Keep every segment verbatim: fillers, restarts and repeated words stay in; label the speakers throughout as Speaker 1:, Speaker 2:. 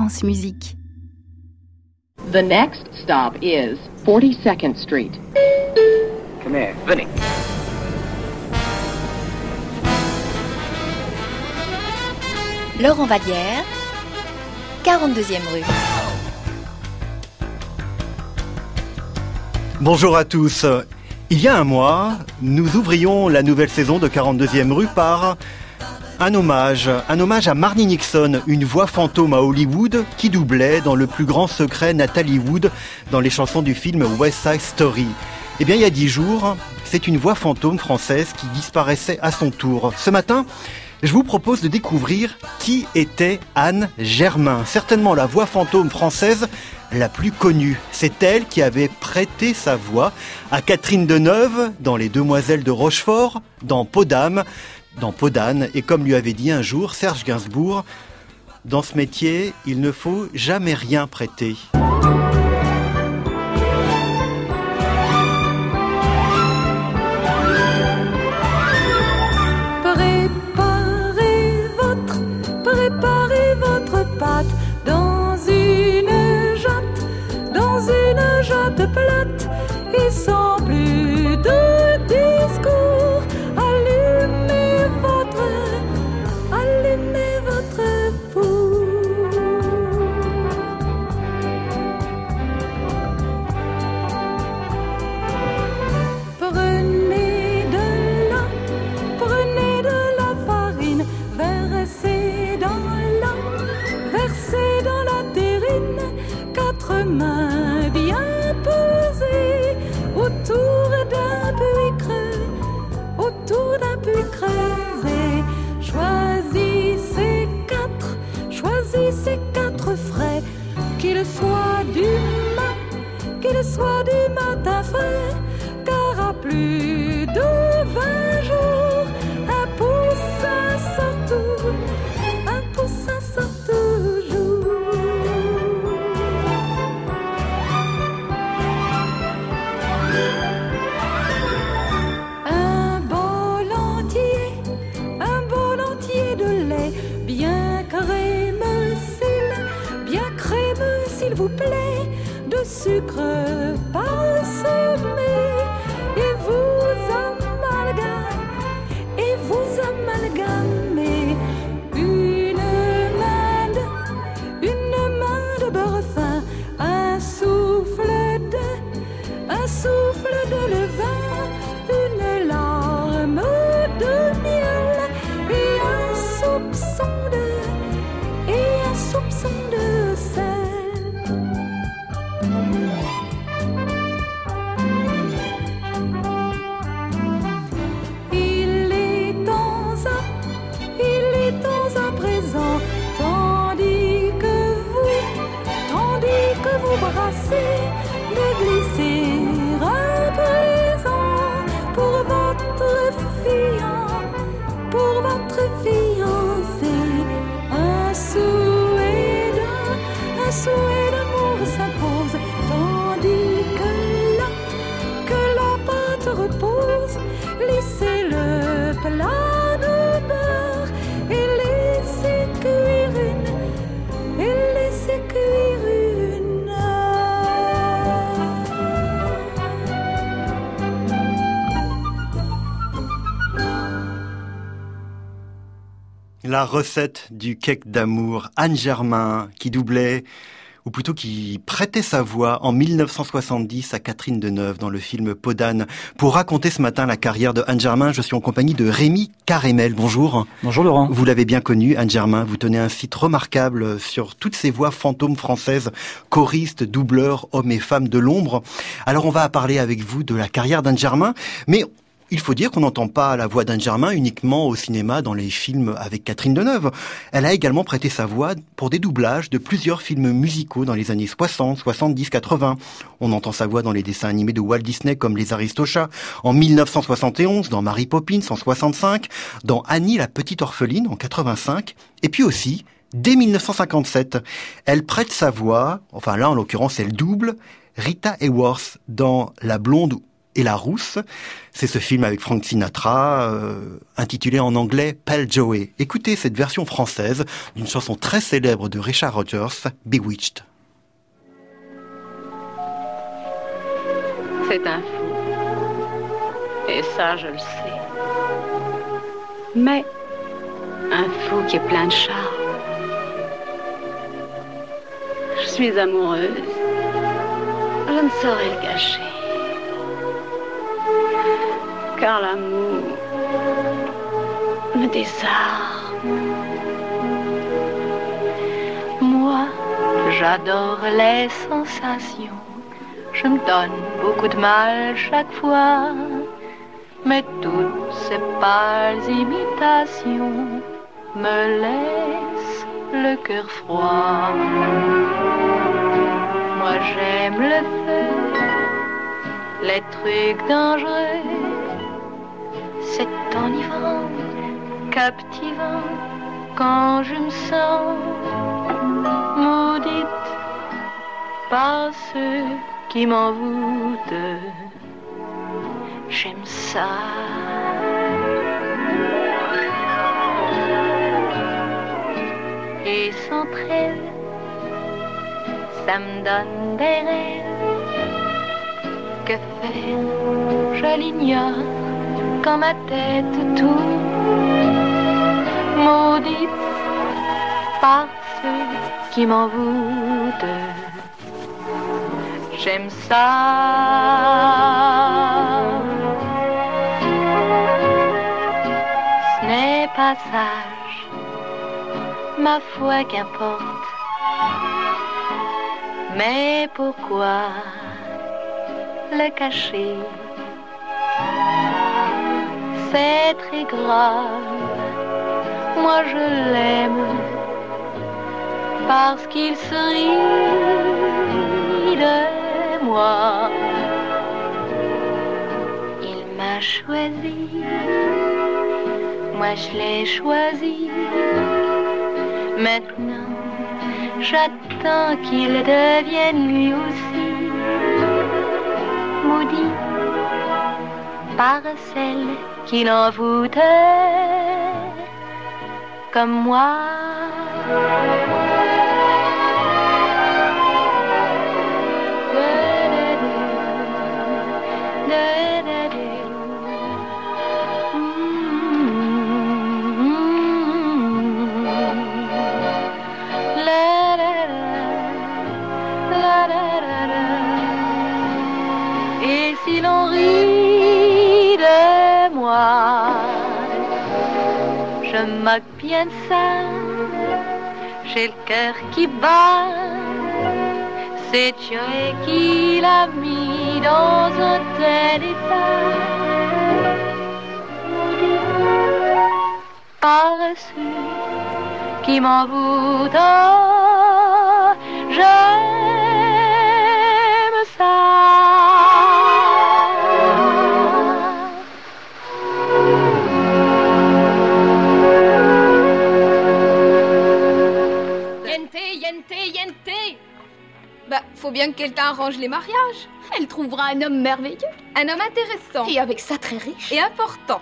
Speaker 1: France Musique.
Speaker 2: The next stop is forty-second Street.
Speaker 3: Come here, Vinny.
Speaker 1: Laurent Vallière, quarante-deuxième rue.
Speaker 4: Bonjour à tous. Il y a un mois, nous ouvrions la nouvelle saison de quarante-deuxième rue par un hommage, un hommage à Marni Nixon, une voix fantôme à Hollywood qui doublait dans le plus grand secret Natalie Wood dans les chansons du film West Side Story. Eh bien, il y a dix jours, c'est une voix fantôme française qui disparaissait à son tour. Ce matin, je vous propose de découvrir qui était Anne Germain, certainement la voix fantôme française la plus connue. C'est elle qui avait prêté sa voix à Catherine Deneuve dans Les Demoiselles de Rochefort, dans Peau d'âme, dans Peau d'âne, et comme lui avait dit un jour Serge Gainsbourg, dans ce métier, il ne faut jamais rien prêter.
Speaker 5: Préparez votre, préparez votre pâte dans une jatte, dans une jatte plate et sans plus de discours. Allumez votre, allumez votre four. Prenez de la, prenez de la farine, versez dans la, versez dans la terrine, quatre mains bien pesées autour d'un puits creux, autour d'un puits creusé. Choisissez quatre, choisissez quatre frais, qu'ils soient du mat, qu'ils soient du matin frais, car à plus de vingt jours, un poussin sort tout, un poussin sort toujours. Un bol entier, un bol entier de lait, bien crémeux s'il, bien crémeux s'il vous plaît, de sucre parsemé, et vous amalgamez, et vous amalgamez une main de, une main de beurre fin, un souffle de, un souffle de levain, une larme de miel, et un soupçon de, et un soupçon de sel. Il est temps à, il est temps à présent, tandis que vous, tandis que vous brassez, de glisser un présent pour votre fiancé, pour votre fiancé, un souhait d'un, un souhait d'amour s'impose, tandis que là, que la pâte repose, lissez le plat de beurre et laissez cuire une, et laissez cuire une heure.
Speaker 4: La recette du cake d'amour, Anne Germain, qui doublait, ou plutôt qui prêtait sa voix en mille neuf cent soixante-dix à Catherine Deneuve dans le film Peau d'âne. Pour raconter ce matin la carrière de Anne Germain, je suis en compagnie de Rémi Carémel. Bonjour.
Speaker 6: Bonjour Laurent.
Speaker 4: Vous l'avez bien connue, Anne Germain. Vous tenez un site remarquable sur toutes ces voix fantômes françaises, choristes, doubleurs, hommes et femmes de l'ombre. Alors on va parler avec vous de la carrière d'Anne Germain, mais il faut dire qu'on n'entend pas la voix d'Anne Germain uniquement au cinéma dans les films avec Catherine Deneuve. Elle a également prêté sa voix pour des doublages de plusieurs films musicaux dans les années soixante, soixante-dix, quatre-vingts. On entend sa voix dans les dessins animés de Walt Disney comme Les Aristochats, en mille neuf cent soixante et onze, dans Mary Poppins en soixante-cinq, dans Annie la petite orpheline en quatre-vingt-cinq, et puis aussi dès mille neuf cent cinquante-sept. Elle prête sa voix, enfin là en l'occurrence elle double, Rita Hayworth dans La Blonde et la rousse. C'est ce film avec Frank Sinatra, euh, intitulé en anglais Pale Joey. Écoutez cette version française d'une chanson très célèbre de Richard Rodgers, Bewitched.
Speaker 6: C'est un fou. Et ça, je le sais. Mais un fou qui est plein de charme. Je suis amoureuse. Je ne saurais le cacher. Car l'amour me désarme. Moi, j'adore les sensations. Je me donne beaucoup de mal chaque fois. Mais toutes ces pâles imitations me laissent le cœur froid. Moi j'aime le feu, les trucs dangereux. C'est enivrant, captivant quand je me sens maudite par ceux qui m'envoûtent. J'aime ça. Et sans trêve, ça me donne des rêves. Que faire, je l'ignore, quand ma tête tourne. Maudite par ceux qui m'envoûtent. J'aime ça. Ce n'est pas sage, ma foi qu'importe. Mais pourquoi le cacher? C'est très grave. Moi je l'aime parce qu'il se rit de moi. Il m'a choisi, moi je l'ai choisi. Maintenant j'attends qu'il devienne lui aussi maudit par celle qui l'envoûte comme moi. Et si l'on rit de moi, je me moque bien de ça. J'ai le cœur qui bat. C'est Dieu qui l'a mis dans un tel état. Par ceux qui m'envoûtent, j'aime ça.
Speaker 7: Bah, faut bien que quelqu'un arrange les mariages.
Speaker 8: Elle trouvera un homme merveilleux.
Speaker 7: Un homme intéressant.
Speaker 8: Et avec ça très riche.
Speaker 7: Et important.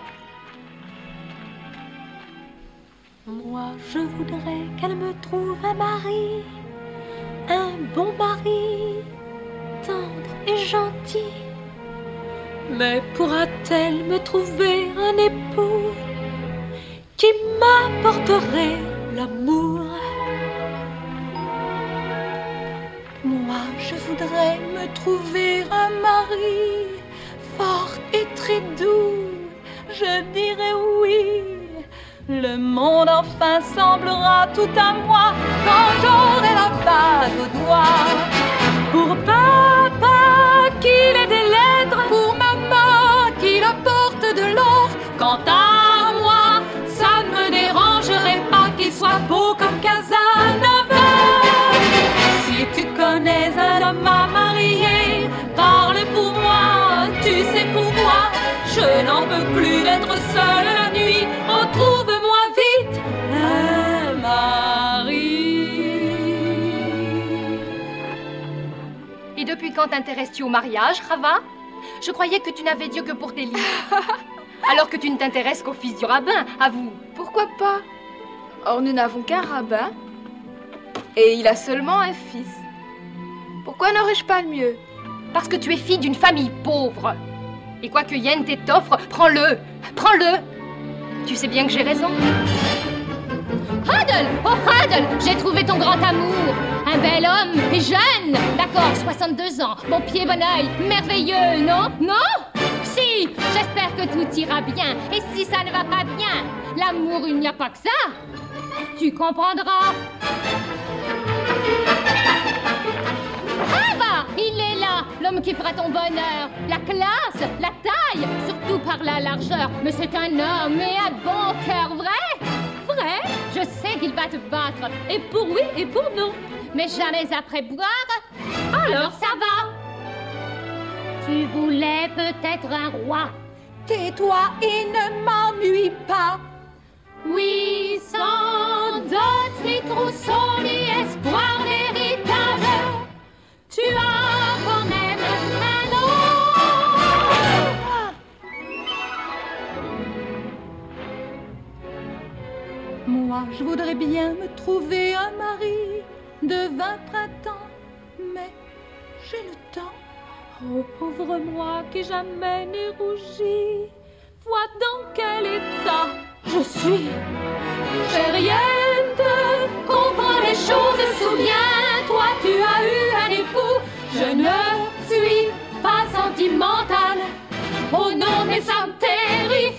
Speaker 5: Moi, je voudrais qu'elle me trouve un mari. Un bon mari. Tendre et gentil. Mais pourra-t-elle me trouver un époux qui m'apporterait l'amour? Moi, je voudrais me trouver un mari fort et très doux. Je dirais oui. Le monde enfin semblera tout à moi quand j'aurai la bague au doigt. Pour papa qu'il ait des lettres, pour maman qu'il apporte de l'or. Quant à moi, ça ne me dérangerait pas qu'il soit beau comme Casanova. Si tu connais un homme à marier, parle pour moi, tu sais pourquoi. Je n'en peux plus d'être seule la nuit, retrouve-moi vite un mari.
Speaker 8: Et depuis quand t'intéresses-tu au mariage, Rava?
Speaker 9: Je croyais que tu n'avais Dieu que pour tes livres. Alors que tu ne t'intéresses qu'au fils du rabbin, avoue.
Speaker 7: Pourquoi pas? Or, nous n'avons qu'un rabbin. Et il a seulement un fils. Pourquoi n'aurais-je pas le mieux?
Speaker 9: Parce que tu es fille d'une famille pauvre. Et quoi que Yen t'offre, prends-le. Prends-le. Tu sais bien que j'ai raison. Hadel! Oh Hadel! J'ai trouvé ton grand amour. Un bel homme et jeune. D'accord, soixante-deux ans. Bon pied, bon oeil. Merveilleux, non? Non? Si! J'espère que tout ira bien. Et si ça ne va pas bien, l'amour, il n'y a pas que ça. Tu comprendras. Ah bah! Il est là, l'homme qui fera ton bonheur. La classe, la taille, surtout par la largeur. Mais c'est un homme et un bon cœur, vrai? Vrai? Je sais qu'il va te battre. Et pour oui et pour non. Mais jamais après boire. Alors ça va. Tu voulais peut-être un roi.
Speaker 5: Tais-toi et ne m'ennuie pas.
Speaker 9: Oui, sans doute, ni trousseau, ni espoir d'héritage. Tu as quand même un nom.
Speaker 5: Moi, je voudrais bien me trouver un mari de vingt printemps, mais j'ai le temps. Oh, pauvre moi qui jamais n'ai rougi. Vois dans quel état je suis. J'ai rien de comprends les choses. Souviens-toi, tu as eu un époux. Je ne suis pas sentimentale. Oh non, mais ça me terrifie.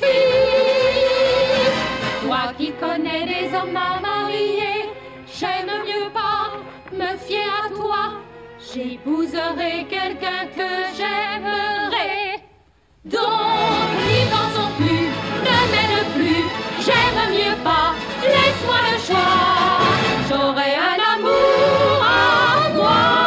Speaker 5: Toi qui connais des hommes à marier, j'aime mieux pas me fier à toi. J'épouserai quelqu'un que j'aimerais. Donc, n'y pensons plus, ne m'aide plus. J'aime mieux pas, laisse-moi le choix. J'aurai un amour à moi.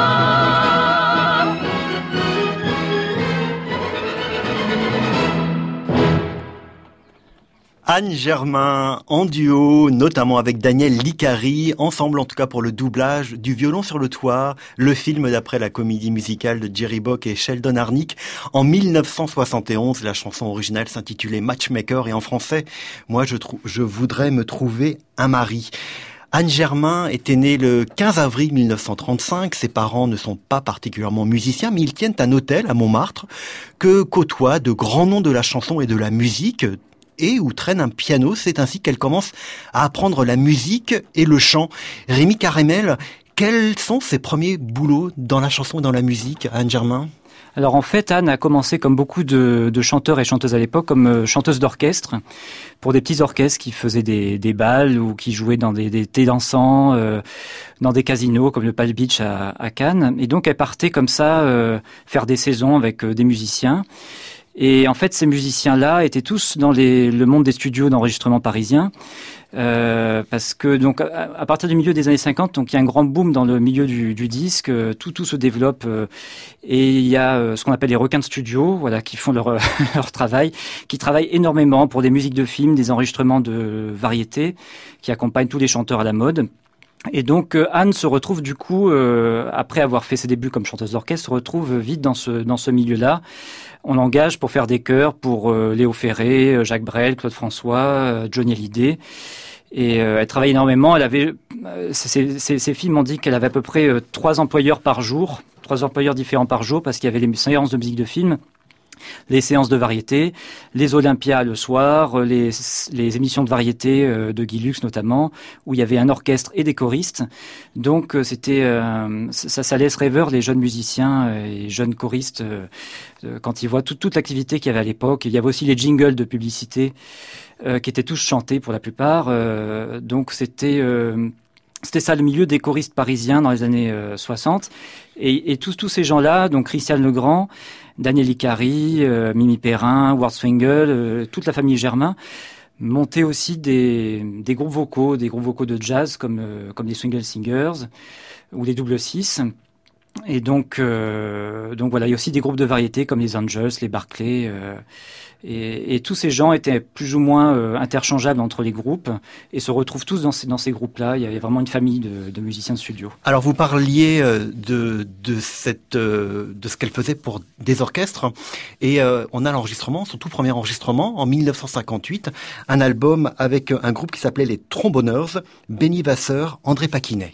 Speaker 4: Anne Germain en duo, notamment avec Daniel Licari, ensemble en tout cas pour le doublage du Violon sur le toit, le film d'après la comédie musicale de Jerry Bock et Sheldon Harnick. En mille neuf cent soixante et onze, la chanson originale s'intitulait Matchmaker et en français, moi je, trou- je voudrais me trouver un mari. Anne Germain était née le quinze avril mille neuf cent trente-cinq. Ses parents ne sont pas particulièrement musiciens, mais ils tiennent un hôtel à Montmartre que côtoient de grands noms de la chanson et de la musique, et où traîne un piano. C'est ainsi qu'elle commence à apprendre la musique et le chant. Rémi Caramel, quels sont ses premiers boulots dans la chanson et dans la musique, Anne Germain ?
Speaker 10: Alors en fait, Anne a commencé comme beaucoup de, de chanteurs et chanteuses à l'époque comme chanteuse d'orchestre pour des petits orchestres qui faisaient des, des bals ou qui jouaient dans des, des thés dansants, euh, dans des casinos comme le Palm Beach à, à Cannes. Et donc elle partait comme ça euh, faire des saisons avec euh, des musiciens. Et en fait, ces musiciens-là étaient tous dans les, le monde des studios d'enregistrement parisiens, euh, parce que donc à, à partir du milieu des années cinquante, donc il y a un grand boom dans le milieu du, du disque, tout tout se développe, euh, et il y a euh, ce qu'on appelle les requins de studio, voilà, qui font leur leur travail, qui travaillent énormément pour des musiques de films, des enregistrements de variétés, qui accompagnent tous les chanteurs à la mode. Et donc euh, Anne se retrouve du coup, euh, après avoir fait ses débuts comme chanteuse d'orchestre, se retrouve vite dans ce dans ce milieu-là. On l'engage pour faire des chœurs pour euh, Léo Ferré, Jacques Brel, Claude François, euh, Johnny Hallyday. Et euh, elle travaille énormément. Elle avait, euh, ses, ses, ses filles m'ont dit qu'elle avait à peu près euh, trois employeurs par jour, trois employeurs différents par jour, parce qu'il y avait les séances de musique de film, les séances de variété, les Olympias le soir, les, les émissions de variété euh, de Guy Lux notamment, où il y avait un orchestre et des choristes. Donc euh, c'était euh, ça, ça laisse rêveur les jeunes musiciens et jeunes choristes euh, euh, quand ils voient tout, toute l'activité qu'il y avait à l'époque. Il y avait aussi les jingles de publicité euh, qui étaient tous chantés pour la plupart. Euh, donc c'était euh, C'était ça le milieu des choristes parisiens dans les années euh, soixante. Et, et tous, tous ces gens-là, donc Christiane Legrand, Daniel Licari, euh, Mimi Perrin, Ward Swingle, euh, toute la famille Germain, montaient aussi des, des groupes vocaux, des groupes vocaux de jazz comme, euh, comme les Swingle Singers ou les Double Six. Et donc, euh, donc voilà, il y a aussi des groupes de variétés comme les Angels, les Barclay, euh, et, et tous ces gens étaient plus ou moins euh, interchangeables entre les groupes et se retrouvent tous dans ces, dans ces groupes-là. Il y avait vraiment une famille de, de musiciens de studio.
Speaker 4: Alors vous parliez de, de, cette, de ce qu'elle faisait pour des orchestres, et euh, on a l'enregistrement, son tout premier enregistrement en mille neuf cent cinquante-huit, un album avec un groupe qui s'appelait les Trombonneurs, Benny Vasseur, André Paquinet.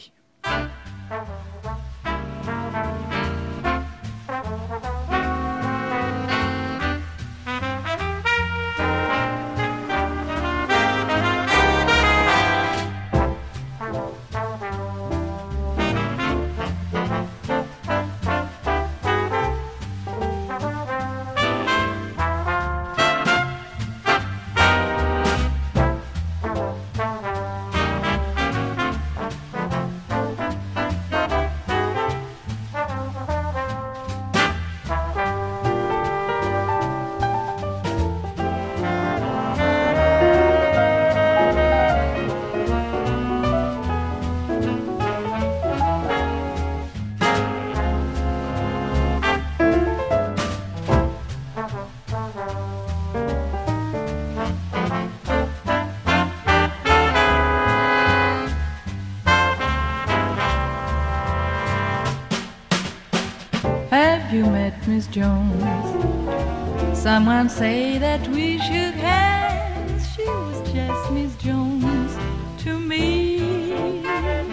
Speaker 5: Have you met Miss Jones? Someone say that we shook hands. She was just Miss Jones to me.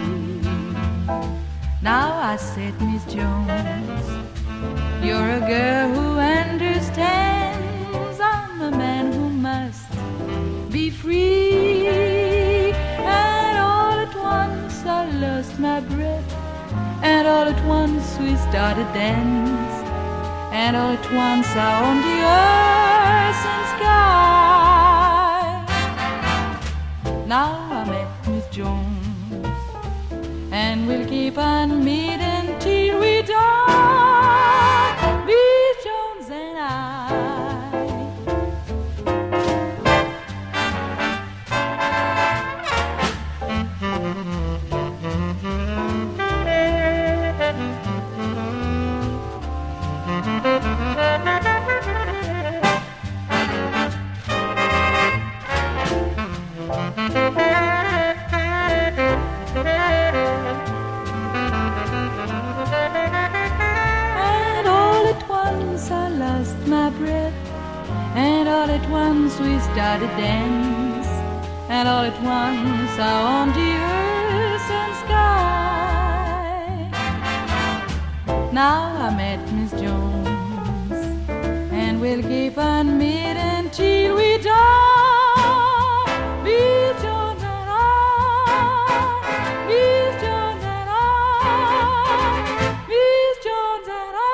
Speaker 5: Now I said, Miss Jones, you're a girl who understands. I'm a man who must be free. And all at once I lost my breath. And all at once we started dance. And all at once I owned the earth and sky. Now I met Miss Jones, and we'll keep on meeting till we die, Miss Jones and I. All at once we started dance, and all at once I owned the earth and sky. Now I met Miss Jones, and we'll keep on meeting till we die. Miss Jones and I, Miss Jones and I, Miss Jones and I.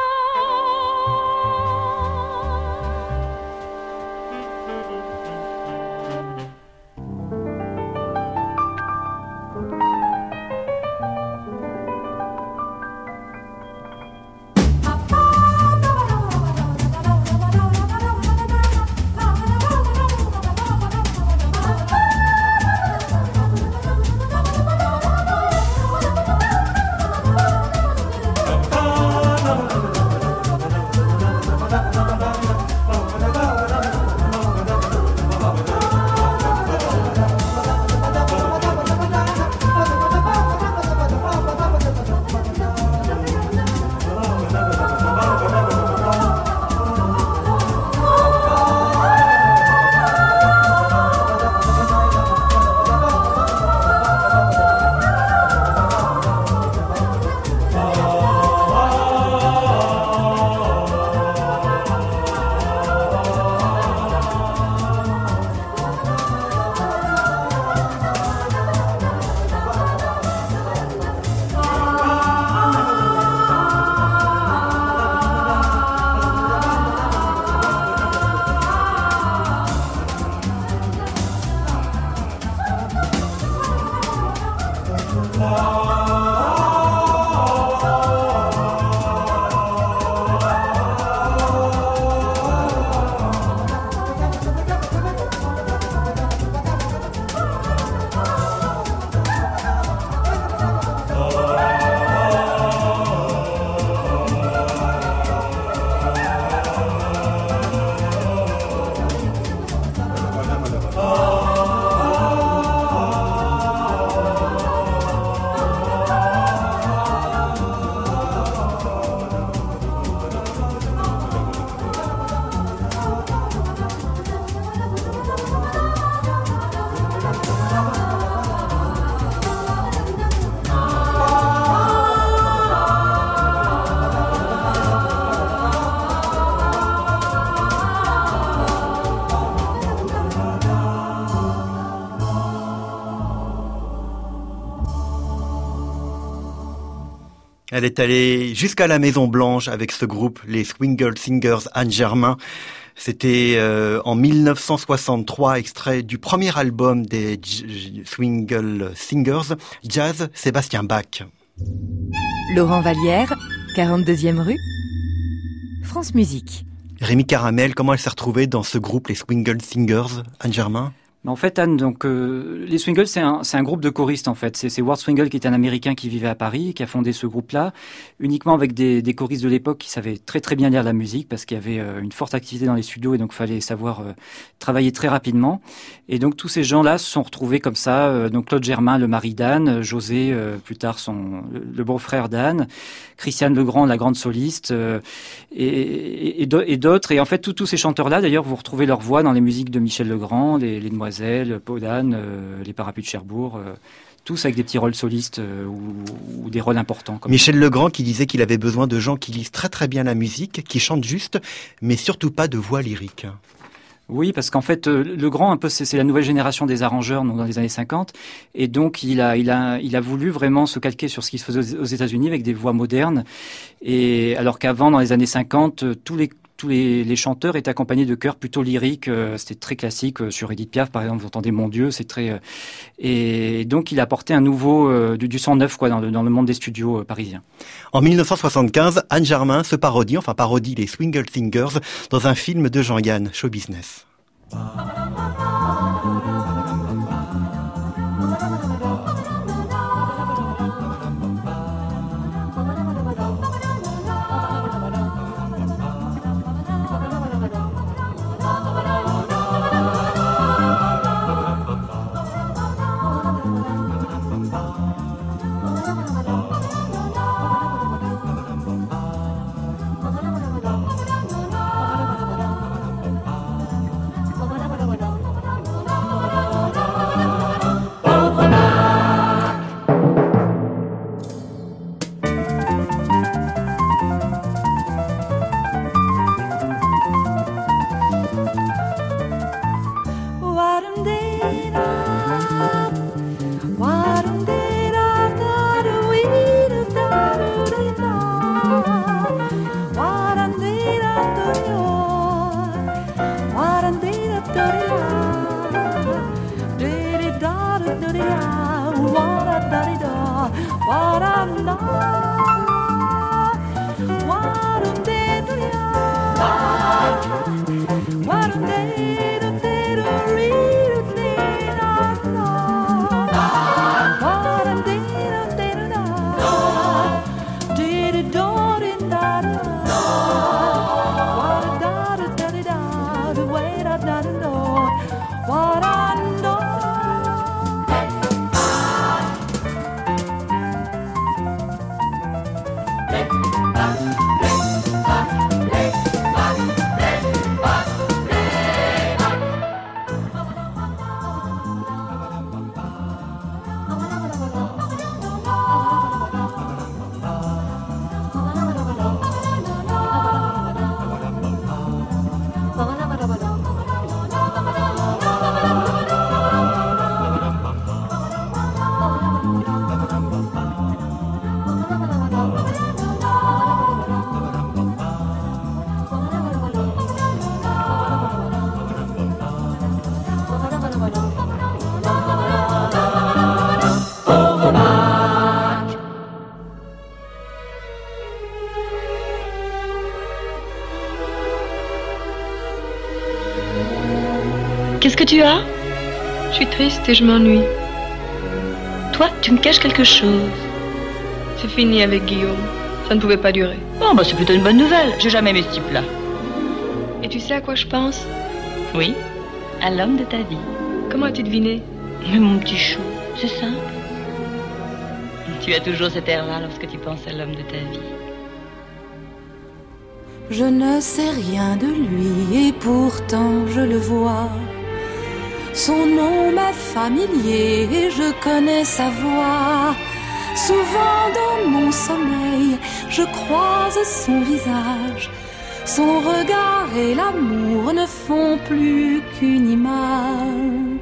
Speaker 4: Elle est allée jusqu'à la Maison Blanche avec ce groupe, les Swingle Singers Anne Germain. C'était euh, en mille neuf cent soixante-trois, extrait du premier album des J- Swingle Singers, Jazz Sébastien Bach.
Speaker 11: Laurent Vallière, quarante-deuxième rue, France Musique.
Speaker 4: Rémi Caramel, comment elle s'est retrouvée dans ce groupe, les Swingle Singers, Anne Germain ?
Speaker 10: En fait, Anne, donc euh, les Swingles, c'est un, c'est un groupe de choristes en fait. C'est, c'est Ward Swingle qui est un Américain qui vivait à Paris, qui a fondé ce groupe-là, uniquement avec des, des choristes de l'époque qui savaient très très bien lire la musique parce qu'il y avait euh, une forte activité dans les studios et donc fallait savoir euh, travailler très rapidement. Et donc tous ces gens-là se sont retrouvés comme ça. Euh, donc Claude Germain, le mari d'Anne, José, euh, plus tard son le, le beau-frère d'Anne, Christiane Legrand, la grande soliste, euh, et, et, et, et d'autres. Et en fait, tous, tous ces chanteurs-là, d'ailleurs, vous retrouvez leur voix dans les musiques de Michel Legrand, les, les Demoiselles. Peau d'Anne, euh, les Parapluies de Cherbourg, euh, tous avec des petits rôles solistes euh, ou, ou des rôles importants. Comme
Speaker 4: Michel ça. Legrand qui disait qu'il avait besoin de gens qui lisent très très bien la musique, qui chantent juste, mais surtout pas de voix lyrique.
Speaker 10: Oui, parce qu'en fait, euh, Legrand, un peu, c'est, c'est la nouvelle génération des arrangeurs donc dans les années cinquante, et donc il a, il a, il a voulu vraiment se calquer sur ce qui se faisait aux États-Unis avec des voix modernes, et alors qu'avant, dans les années cinquante, tous les Tous les, les chanteurs étaient accompagnés de chœurs plutôt lyriques. Euh, c'était très classique. Euh, sur Édith Piaf, par exemple, vous entendez Mon Dieu, c'est très. Euh, et donc, il a apporté un nouveau, euh, du, du sang neuf, quoi, dans le, dans le monde des studios euh, parisiens.
Speaker 4: En mille neuf cent soixante-quinze, Anne Germain se parodie, enfin parodie les Swingle Singers dans un film de Jean-Yann, Show Business.
Speaker 12: Qu'est-ce que tu as ? Je suis triste et je m'ennuie. Toi, tu me caches quelque chose. C'est fini avec Guillaume. Ça ne pouvait pas durer.
Speaker 13: Oh, bah c'est plutôt une bonne nouvelle. J'ai jamais aimé ce type-là.
Speaker 12: Et tu sais à quoi je pense ?
Speaker 13: Oui, à l'homme de ta vie.
Speaker 12: Comment as-tu deviné ?
Speaker 13: Mais mon petit chou, c'est simple. Tu as toujours cet air-là lorsque tu penses à l'homme de ta vie.
Speaker 5: Je ne sais rien de lui et pourtant je le vois. Son nom m'est familier et je connais sa voix. Souvent dans mon sommeil, je croise son visage. Son regard et l'amour ne font plus qu'une image.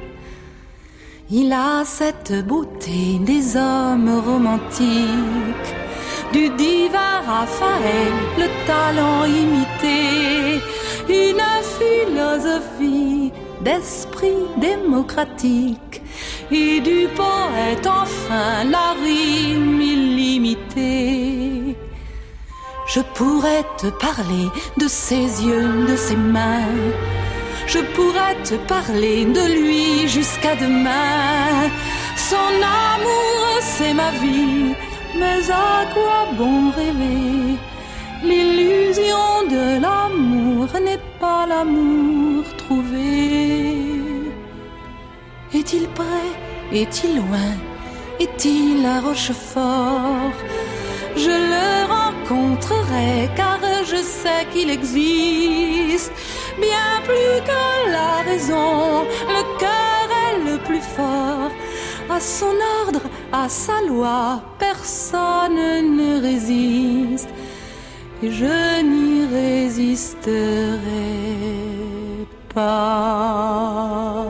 Speaker 5: Il a cette beauté des hommes romantiques, du divin Raphaël, le talent imité, une philosophie d'esprit démocratique, et du poète enfin la rime illimitée. Je pourrais te parler de ses yeux, de ses mains, je pourrais te parler de lui jusqu'à demain. Son amour, c'est ma vie, mais à quoi bon rêver? L'illusion de l'amour n'est pas l'amour trouvé. Est-il près? Est-il loin? Est-il à Rochefort? Je le rencontrerai car je sais qu'il existe. Bien plus que la raison, le cœur est le plus fort. À son ordre, à sa loi, personne ne résiste. Et je n'y résisterai pas.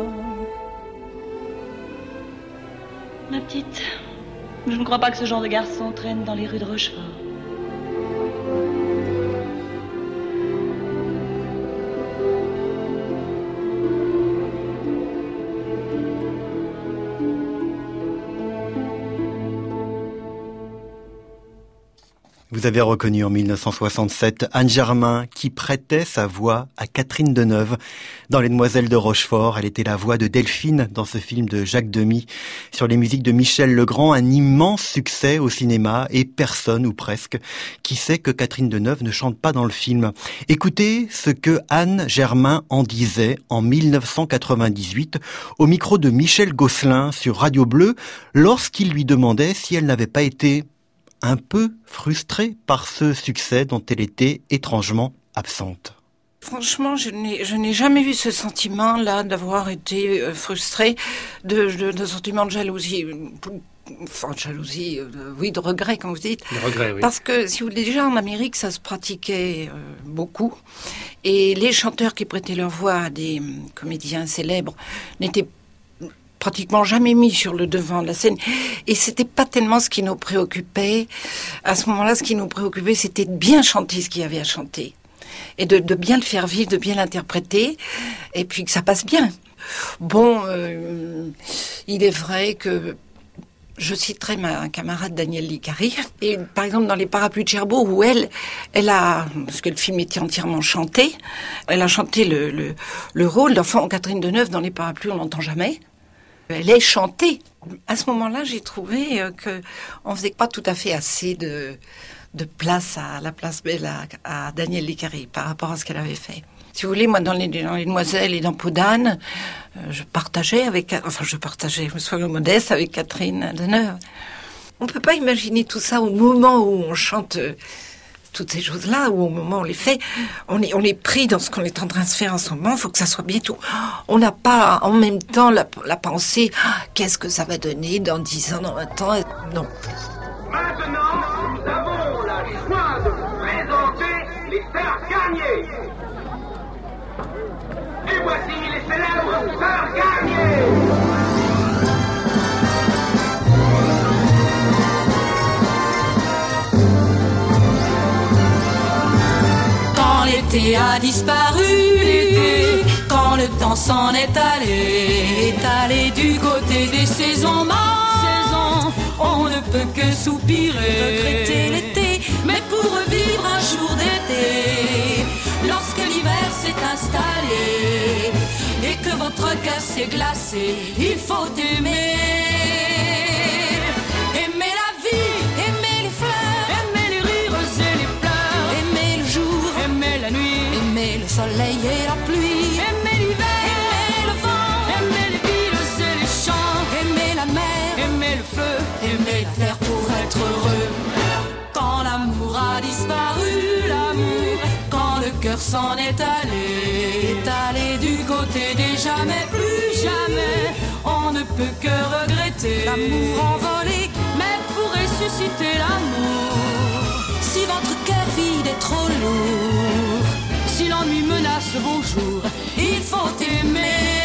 Speaker 13: Ma petite, je ne crois pas que ce genre de garçon traîne dans les rues de Rochefort.
Speaker 4: Vous avez reconnu en mille neuf cent soixante-sept Anne Germain qui prêtait sa voix à Catherine Deneuve dans Les Demoiselles de Rochefort. Elle était la voix de Delphine dans ce film de Jacques Demy sur les musiques de Michel Legrand, un immense succès au cinéma et personne ou presque qui sait que Catherine Deneuve ne chante pas dans le film. Écoutez ce que Anne Germain en disait en mille neuf cent quatre-vingt-dix-huit au micro de Michel Gosselin sur Radio Bleu lorsqu'il lui demandait si elle n'avait pas été un peu frustrée par ce succès dont elle était étrangement absente.
Speaker 14: Franchement, je n'ai, je n'ai jamais eu ce sentiment-là d'avoir été euh, frustrée, de, de, de sentiment de jalousie, enfin de jalousie, euh, oui, de regret, comme vous dites.
Speaker 15: De regret, oui.
Speaker 14: Parce que, si vous voulez, déjà en Amérique, ça se pratiquait euh, beaucoup, et les chanteurs qui prêtaient leur voix à des euh, comédiens célèbres n'étaient pratiquement jamais mis sur le devant de la scène. Et c'était pas tellement ce qui nous préoccupait. À ce moment-là, ce qui nous préoccupait, c'était de bien chanter ce qu'il y avait à chanter. Et de, de bien le faire vivre, de bien l'interpréter. Et puis que ça passe bien. Bon, euh, il est vrai que je citerai ma camarade Danielle Licari. Et par exemple, dans Les Parapluies de Cherbourg, où elle, elle a, parce que le film était entièrement chanté, elle a chanté le, le, le rôle d'enfant Catherine Deneuve dans Les Parapluies, on l'entend jamais. Elle est chantée. À ce moment-là, j'ai trouvé euh, que on faisait pas tout à fait assez de de place à la place belle à, à Danielle Licari par rapport à ce qu'elle avait fait. Si vous voulez, moi, dans les, dans les Demoiselles et dans Peau d'âne, euh, je partageais avec, enfin, je partageais, je me sois modeste avec Catherine Deneuve. On peut pas imaginer tout ça au moment où on chante euh, toutes ces choses-là, où au moment où on les fait, on est, on est pris dans ce qu'on est en train de se faire en ce moment, il faut que ça soit bientôt. On n'a pas en même temps la, la pensée, ah, qu'est-ce que ça va donner dans dix ans, dans vingt ans, non.
Speaker 16: Maintenant, nous avons la joie de vous présenter les sœurs Garnier. Et voici les célèbres sœurs Garnier.
Speaker 5: L'été a disparu, l'été, quand le temps s'en est allé, est allé du côté des saisons mortes. Saison, on ne peut que soupirer, regretter l'été, mais pour revivre un jour d'été, lorsque l'hiver s'est installé et que votre cœur s'est glacé, il faut aimer. Aimer la vie, aimer les fleurs, aimer les rires et les pleurs, aimer le jour, aimer la nuit, aimer le soleil et la pluie, aimer l'hiver, aimer le vent, aimer les villes et les champs, aimer la mer, aimer le feu, aimer la terre pour être heureux. Quand l'amour a disparu, l'amour, quand le cœur s'en est allé, est allé du côté des jamais, plus jamais, on ne peut que regretter l'amour envolé, mais pour ressusciter l'amour, si votre cœur vide est trop lourd, si l'ennui menace vos jours, il faut aimer.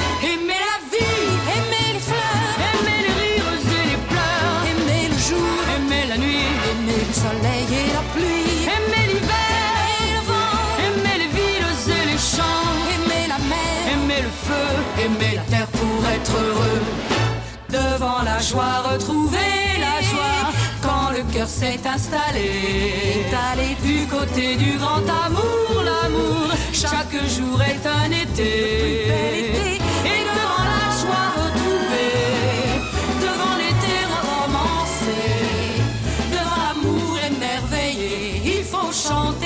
Speaker 5: Aimer la vie, aimer les fleurs, aimer les rires et les pleurs, aimer le jour, joie, retrouver la joie. Quand le cœur s'est installé, étalé du côté du grand amour, l'amour. Chaque jour est un été, et devant la joie retrouvée, devant l'été romancé, devant l'amour émerveillé, il faut chanter.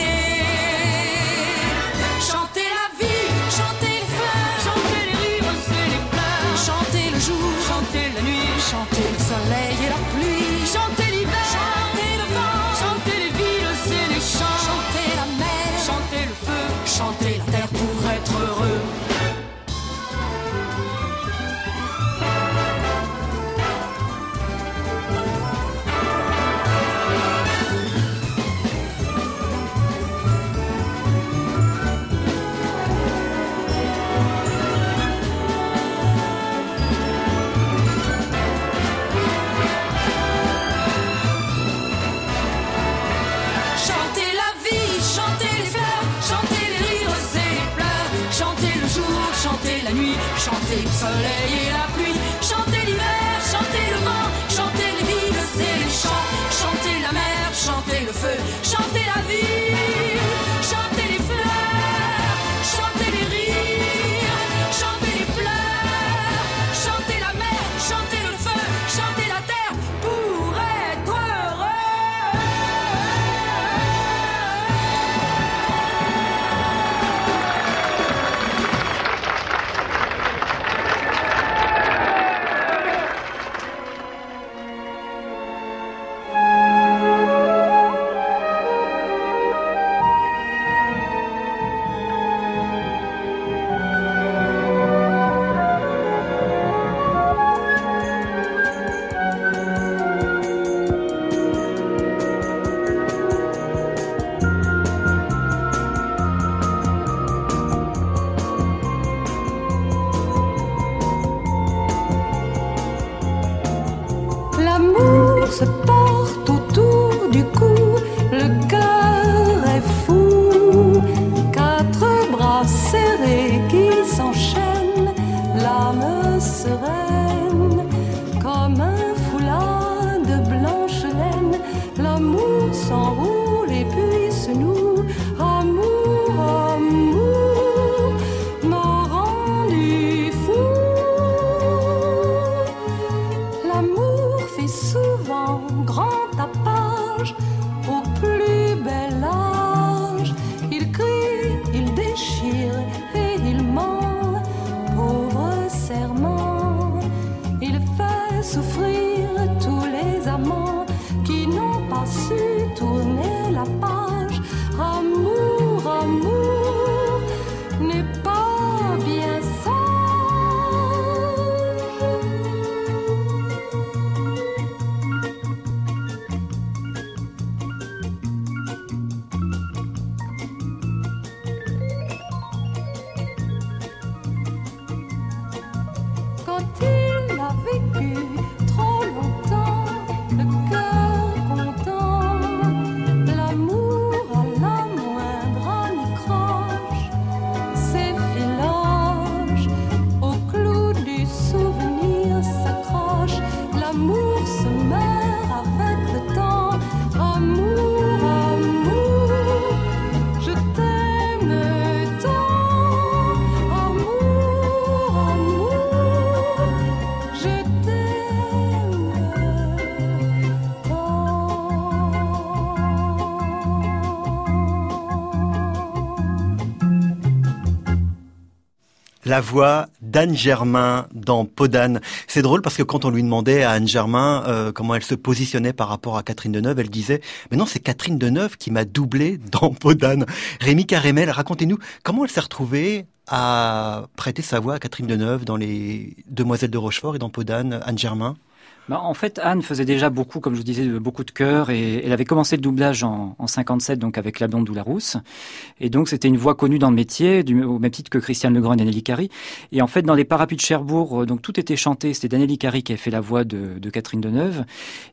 Speaker 5: Chanter la vie, chanter les fleurs, chanter les rires et les pleurs, chanter le jour, chanter la nuit, chanter le soleil et la pluie, chanter l'hiver, chanter le vent, chanter les villes et les champs, chanter la mer, chanter le feu, chanter la terre pour être heureux. Chanter la vie, chanter les fleurs, chanter les rires et les pleurs, chanter le jour, chanter la nuit, chanter le soleil et la pluie, chanter l'hiver, chanter le vent, chanter les villes et les champs, chanter la mer, chanter le feu, chanter la vie, chanter les fleurs, chanter les rires, chanter les pleurs, chanter la mer, chanter le feu, chanter la terre pour être heureux. L'amour se porte autour du cou, le cœur est fou. Quatre bras serrés qui s'enchaînent, l'âme sereine, comme un foulard de blanche laine. L'amour s'enroule et puis se noue. Amour, amour, m'a rendu fou. L'amour fait souvent grand tapage au plus bel âge. Il crie, il déchire et il ment, pauvre serment. Il fait souffrir tous les amants qui n'ont pas su tourner la page. Amour, amour, n'est pas bien sage. Quand il a vécu trop longtemps, le cœur content, l'amour à la moindre anicroche s'effiloche, au clou du souvenir s'accroche. L'amour se meurt avec le temps. Amour, amour, je t'aime tant. Amour, amour, je t'aime
Speaker 4: La voix d'Anne Germain dans Peau d'âne. C'est drôle parce que quand on lui demandait à Anne Germain euh, comment elle se positionnait par rapport à Catherine Deneuve, elle disait « Mais non, c'est Catherine Deneuve qui m'a doublé dans Peau d'âne ». Rémi Carémel, racontez-nous comment elle s'est retrouvée à prêter sa voix à Catherine Deneuve dans les Demoiselles de Rochefort et dans Peau d'âne, Anne Germain.
Speaker 10: Bah, en fait, Anne faisait déjà beaucoup, comme je vous disais, beaucoup de chœurs, et elle avait commencé le doublage en, en cinquante-sept, donc avec La Blonde ou la Rousse. Et donc, c'était une voix connue dans le métier, du, au même titre que Christiane Legrand et Nelly Carry. Et en fait, dans les Parapluies de Cherbourg, donc tout était chanté. C'était Nelly Carry qui avait fait la voix de, de Catherine Deneuve.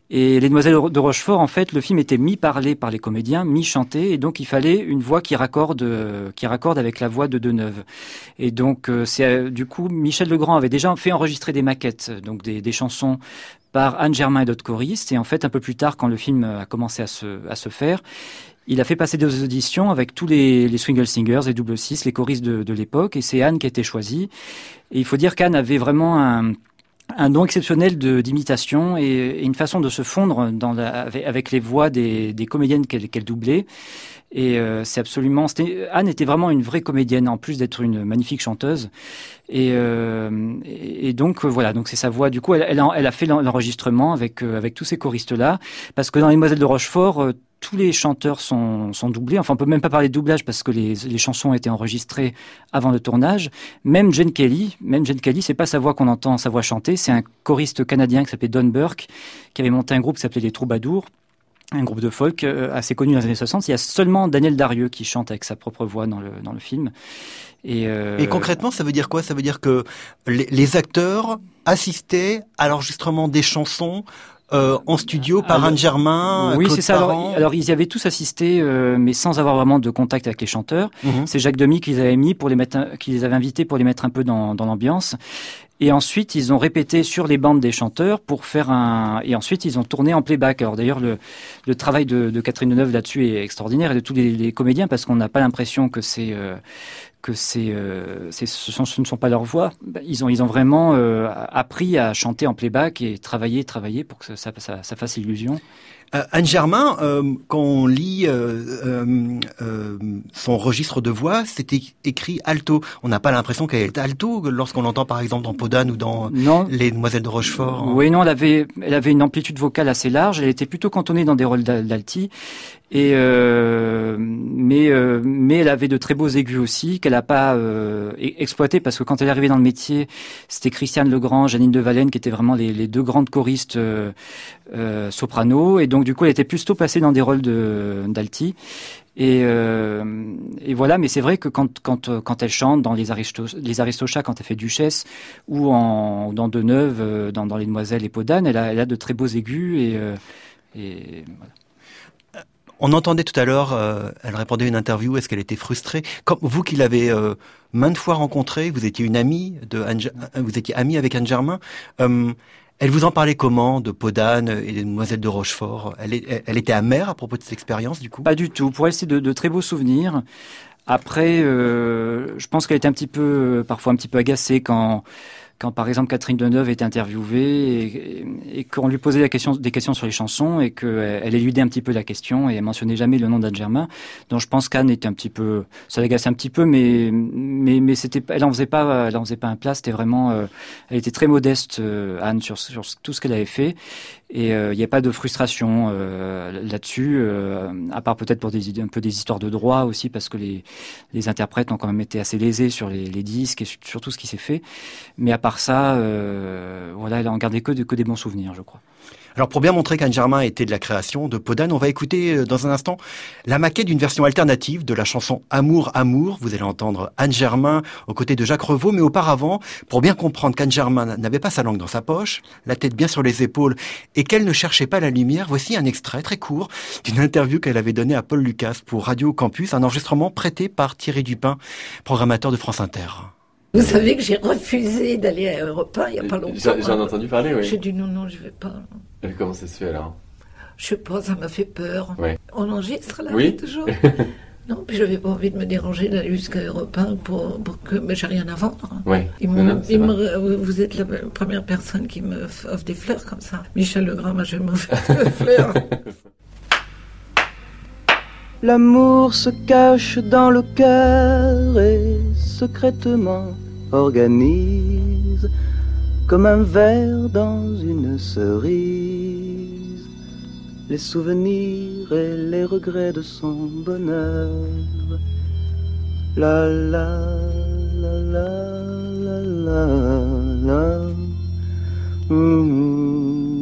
Speaker 10: Et Les Demoiselles de Rochefort, en fait, le film était mi-parlé par les comédiens, mi-chanté, et donc il fallait une voix qui raccorde, euh, qui raccorde avec la voix de Deneuve. Et donc, euh, c'est euh, du coup, Michel Legrand avait déjà fait enregistrer des maquettes, donc des, des chansons par Anne Germain et d'autres choristes. Et en fait, un peu plus tard, quand le film a commencé à se, à se faire, il a fait passer des auditions avec tous les, les Swingle Singers, les double six, les choristes de, de l'époque, et c'est Anne qui a été choisie. Et il faut dire qu'Anne avait vraiment un un don exceptionnel de, d'imitation et, et une façon de se fondre dans la, avec, avec les voix des, des comédiennes qu'elle, qu'elle doublait. Et euh, c'est absolument... C'était, Anne était vraiment une vraie comédienne, en plus d'être une magnifique chanteuse. Et, euh, et donc, euh, voilà, donc c'est sa voix. Du coup, elle, elle, a, elle a fait l'enregistrement avec, euh, avec tous ces choristes-là. Parce que dans Les Demoiselles de Rochefort, euh, tous les chanteurs sont, sont doublés. Enfin, on peut même pas parler de doublage parce que les, les chansons ont été enregistrées avant le tournage. Même Gene Kelly, même Gene Kelly, c'est pas sa voix qu'on entend, sa voix chantée. C'est un choriste canadien qui s'appelait Don Burke, qui avait monté un groupe qui s'appelait les Troubadours, un groupe de folk assez connu dans les années soixante. Il y a seulement Daniel Darieux qui chante avec sa propre voix dans le, dans le film. Et, euh...
Speaker 4: Et concrètement, ça veut dire quoi ? Ça veut dire que les, les acteurs assistaient à l'enregistrement des chansons Euh, en studio par alors, Anne Germain,
Speaker 10: oui,
Speaker 4: Claude
Speaker 10: c'est ça.
Speaker 4: Parent.
Speaker 10: Alors, alors, ils y avaient tous assisté, euh, mais sans avoir vraiment de contact avec les chanteurs. Mm-hmm. C'est Jacques Demy qui les avait mis pour les mettre, qui les avait invités pour les mettre un peu dans, dans l'ambiance. Et ensuite, ils ont répété sur les bandes des chanteurs pour faire un. Et ensuite, ils ont tourné en playback. Alors d'ailleurs, le, le travail de, de Catherine Deneuve là-dessus est extraordinaire et de tous les, les comédiens parce qu'on n'a pas l'impression que c'est. Euh, que c'est, euh, c'est, ce, sont, ce ne sont pas leurs voix. Ils ont, ils ont vraiment euh, appris à chanter en playback et travailler, travailler pour que ça, ça, ça fasse illusion.
Speaker 4: Euh, Anne Germain, euh, quand on lit euh, euh, euh, son registre de voix, c'était écrit alto. On n'a pas l'impression qu'elle est alto lorsqu'on l'entend par exemple dans Podane ou dans non. Les Demoiselles de Rochefort.
Speaker 10: Oui, non, elle avait, elle avait une amplitude vocale assez large. Elle était plutôt cantonnée dans des rôles d'alti. Et euh, mais euh, mais elle avait de très beaux aigus aussi qu'elle n'a pas euh, exploité parce que quand elle est arrivée dans le métier, c'était Christiane Legrand, Janine de Valenne qui étaient vraiment les, les deux grandes choristes euh, euh, soprano et donc du coup elle était plutôt passée dans des rôles de d'alti. Et, euh, et voilà, mais c'est vrai que quand quand quand elle chante dans les Aristos, les Aristochats, quand elle fait Duchesse ou en dans Deneuve, dans dans Les Demoiselles et Podane, elle a elle a de très beaux aigus et euh, et voilà.
Speaker 4: On entendait tout à l'heure, euh, elle répondait à une interview, est-ce qu'elle était frustrée ? Comme vous qui l'avez euh, maintes fois rencontrée, vous étiez une amie de Anne, vous étiez amie avec Anne Germain. Euh, elle vous en parlait comment de Podane et des Demoiselles de Rochefort ? Elle, elle était amère à propos de cette expérience du coup ?
Speaker 10: Pas du tout. Pour elle, c'est de, de très beaux souvenirs. Après, euh, je pense qu'elle était un petit peu, parfois un petit peu agacée quand. Quand par exemple Catherine Deneuve était interviewée et, et, et qu'on lui posait la question, des questions sur les chansons et qu'elle elle éludait un petit peu la question et elle mentionnait jamais le nom d'Anne Germain. Donc je pense qu'Anne était un petit peu, ça l'agaçait un petit peu, mais mais mais c'était, elle en faisait pas, elle en faisait pas un plat. C'était vraiment, euh, elle était très modeste euh, Anne sur sur tout ce qu'elle avait fait et il euh, n'y a pas de frustration euh, là-dessus, euh, à part peut-être pour des un peu des histoires de droit aussi parce que les les interprètes ont quand même été assez lésés sur les, les disques et sur tout ce qui s'est fait, mais à part ça, euh, voilà, elle a en gardé que, de, que des bons souvenirs, je crois.
Speaker 4: Alors pour bien montrer qu'Anne Germain était de la création de Podane, on va écouter dans un instant la maquette d'une version alternative de la chanson Amour, Amour. Vous allez entendre Anne Germain aux côtés de Jacques Revaux, mais auparavant, pour bien comprendre qu'Anne Germain n'avait pas sa langue dans sa poche, la tête bien sur les épaules et qu'elle ne cherchait pas la lumière, voici un extrait très court d'une interview qu'elle avait donnée à Paul Lucas pour Radio Campus, un enregistrement prêté par Thierry Dupin, programmateur de France Inter.
Speaker 15: Vous savez que j'ai refusé d'aller à Europe un il n'y a pas longtemps.
Speaker 17: J'en ai entendu parler, oui.
Speaker 15: J'ai dit non, non, je ne vais pas.
Speaker 17: Et comment ça se fait alors ?
Speaker 15: Je sais pas, ça m'a fait peur.
Speaker 17: Ouais.
Speaker 15: On enregistre là,
Speaker 17: oui.
Speaker 15: toujours. Non, puis je n'avais pas envie de me déranger d'aller jusqu'à Europe un pour, pour que. Mais j'ai rien à vendre.
Speaker 17: Ouais.
Speaker 15: Ils non, non, ils me, vous êtes la première personne qui me offre des fleurs comme ça. Michel Legrand m'a jamais offert de fleurs.
Speaker 18: L'amour se cache dans le cœur et secrètement organise comme un ver dans une cerise les souvenirs et les regrets de son bonheur. La la la la la la la. Mmh.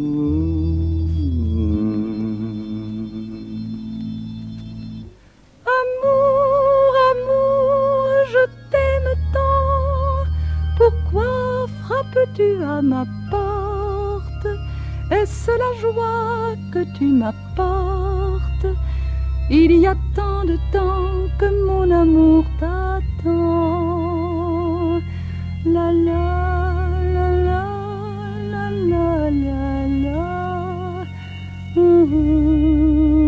Speaker 5: Amour, amour, je t'aime tant. Pourquoi frappes-tu à ma porte? Est-ce la joie que tu m'apportes? Il y a tant de temps que mon amour t'attend. La la la la la la la la. Mmh.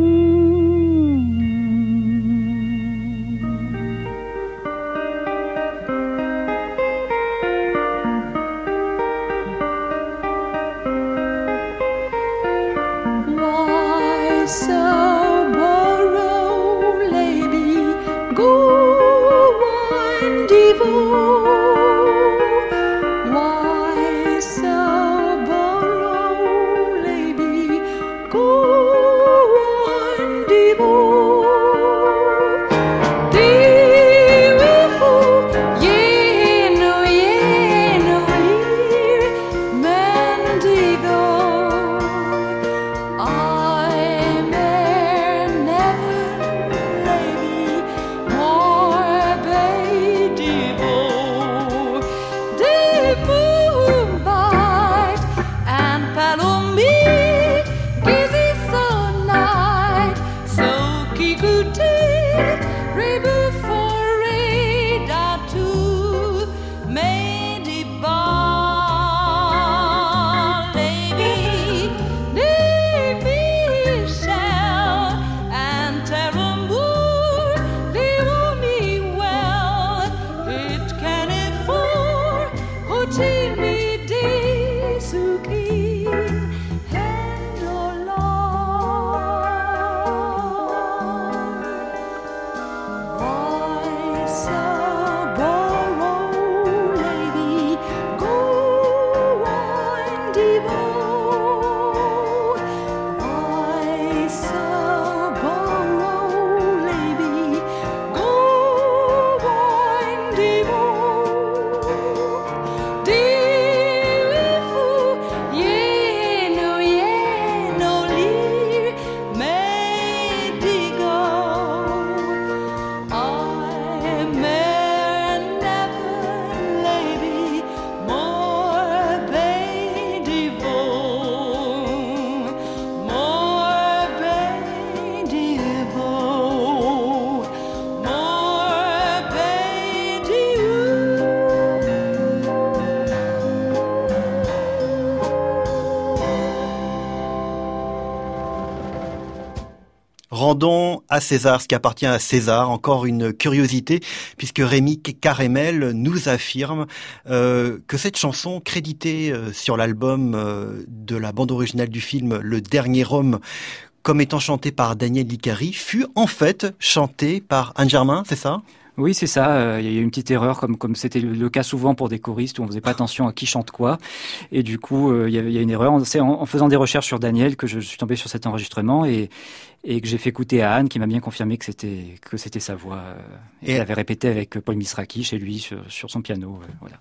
Speaker 4: Rendons à César ce qui appartient à César. Encore une curiosité, puisque Rémi Caramel nous affirme euh, que cette chanson, créditée euh, sur l'album euh, de la bande originale du film Le Dernier Homme, comme étant chantée par Daniel Licari, fut en fait chantée par Anne Germain, c'est ça ?
Speaker 10: Oui, c'est ça. Il y a eu une petite erreur, comme comme c'était le cas souvent pour des choristes où on faisait pas attention à qui chante quoi. Et du coup, il y a, il y a une erreur. C'est en, en faisant des recherches sur Daniel que je suis tombé sur cet enregistrement et et que j'ai fait écouter à Anne, qui m'a bien confirmé que c'était que c'était sa voix et, et qu'elle avait répété avec Paul Misraki chez lui sur, sur son piano. Voilà.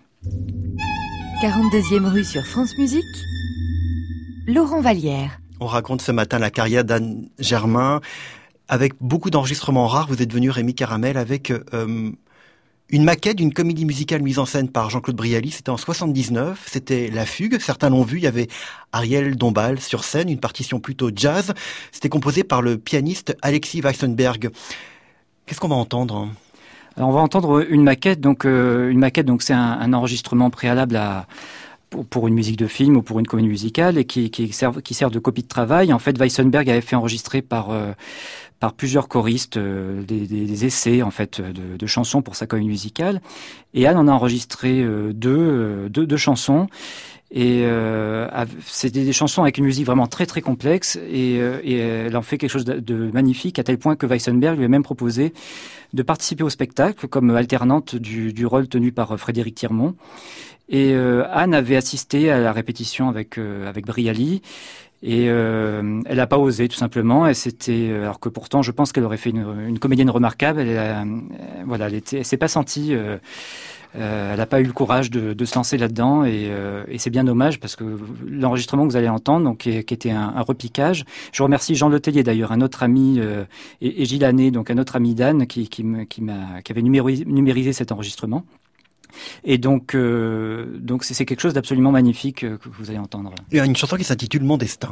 Speaker 11: quarante-deuxième rue sur France Musique. Laurent Vallière.
Speaker 4: On raconte ce matin la carrière d'Anne Germain. Avec beaucoup d'enregistrements rares, vous êtes venu, Rémi Caramel, avec euh, une maquette d'une comédie musicale mise en scène par Jean-Claude Brialy. C'était en soixante-dix-neuf, c'était La Fugue. Certains l'ont vu, il y avait Ariel Dombal sur scène, une partition plutôt jazz. C'était composé par le pianiste Alexis Weissenberg. Qu'est-ce qu'on va entendre ?
Speaker 10: Alors on va entendre une maquette. Donc euh, une maquette, donc c'est un, un enregistrement préalable à Pour, pour une musique de film ou pour une comédie musicale et qui, qui, sert, qui sert de copie de travail. En fait, Weissenberg avait fait enregistrer par, euh, par plusieurs choristes euh, des, des, des essais en fait de, de chansons pour sa comédie musicale. Et Anne en a enregistré euh, deux, euh, deux, deux chansons. Et euh, c'était des chansons avec une musique vraiment très très complexe et, euh, et elle en fait quelque chose de, de magnifique à tel point que Weissenberg lui a même proposé de participer au spectacle comme alternante du, du rôle tenu par Frédéric Thiermont. Et euh, Anne avait assisté à la répétition avec euh, avec Brialy et euh, elle n'a pas osé tout simplement. Et c'était alors que pourtant je pense qu'elle aurait fait une, une comédienne remarquable. Elle, a, voilà, elle, était, elle s'est pas sentie, euh, euh, elle n'a pas eu le courage de, de se lancer là-dedans et, euh, et c'est bien dommage parce que l'enregistrement que vous allez entendre, donc qui, qui était un, un repiquage. Je remercie Jean Letellier d'ailleurs, un autre ami euh, et, et Gilles Hannet, donc un autre ami d'Anne qui qui, qui m'a qui avait numérisé, numérisé cet enregistrement. Et donc, euh, donc c'est, c'est quelque chose d'absolument magnifique euh, que vous allez entendre.
Speaker 4: Il y a une chanson qui s'intitule Mon destin.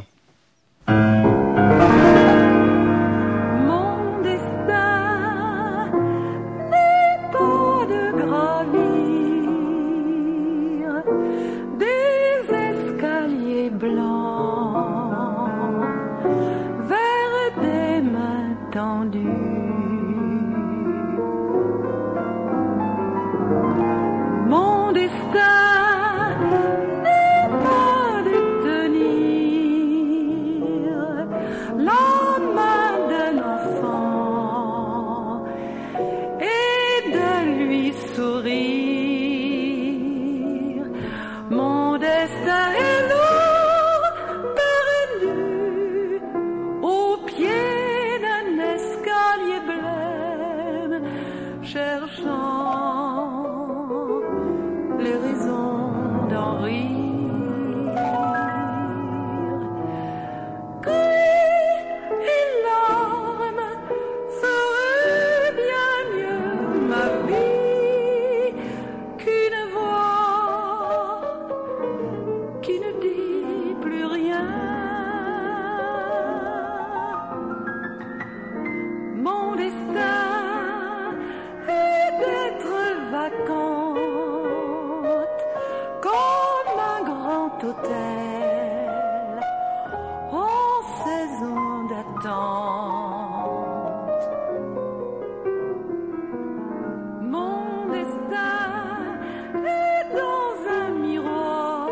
Speaker 5: Mon destin n'est pas de gravir des escaliers blancs vers des mains tendues. Mon destin n'est pas de tenir la main d'un enfant et de lui sourire. Mon destin est lourd, perdu, au pied d'un escalier blême, cherchant les raisons d'en rire. Cris et larmes feraient bien mieux ma vie qu'une voix qui ne dit plus rien. Mon destin est d'être vacant comme un grand hôtel en saison d'attente. Mon destin est dans un miroir